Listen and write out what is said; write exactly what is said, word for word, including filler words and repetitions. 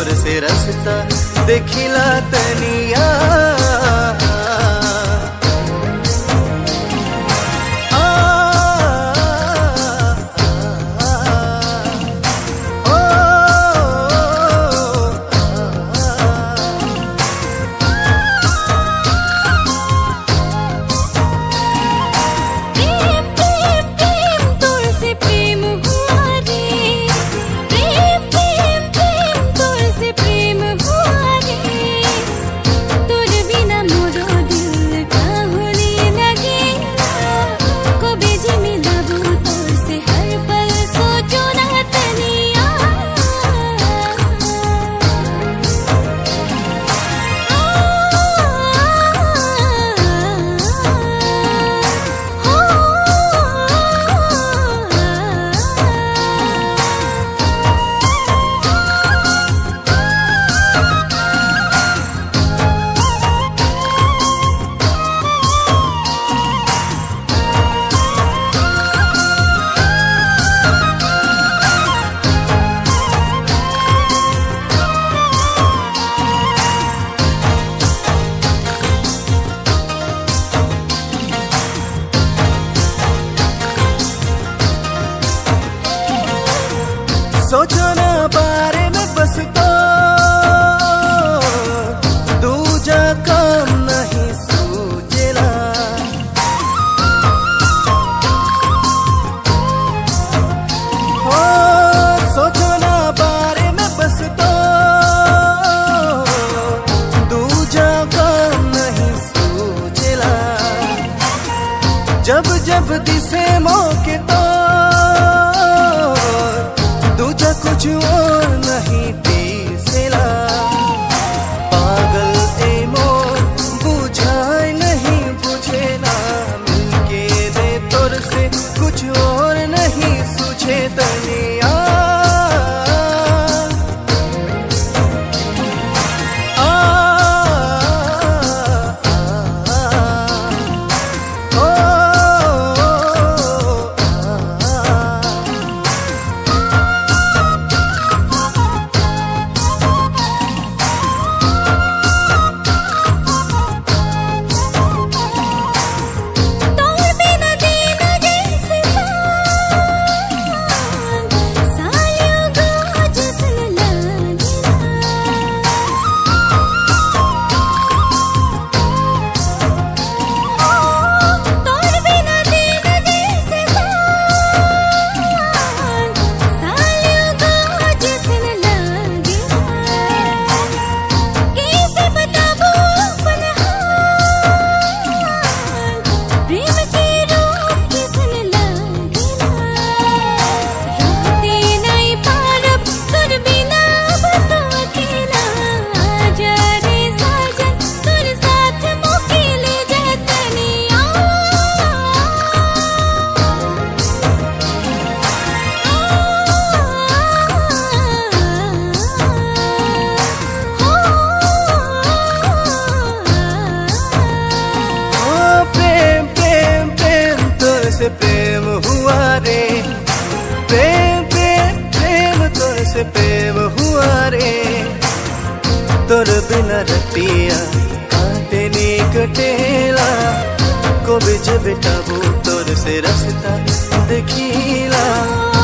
तोर से रास्ता देखिला तनिया सोचो ना बारे में बस तो दूजा काम नहीं सूझेला हो सोचो ना बारे में बस तो दूजा काम नहीं सूझेला जब जब दिसे मौके तो दूजा कुछ और नहीं तीसरा पागल ए मोर बुझाए नहीं बुझे ना मिलके दे तोर से कुछ और नहीं सूझे तनिया से प्रेम हुआ रे प्रेम प्रेम प्रेम तोर से प्रेम हुआ रे तोर बिना रतिया काटे नी कटेला को भी जब बेटा वो तोर से रास्ता देखिला।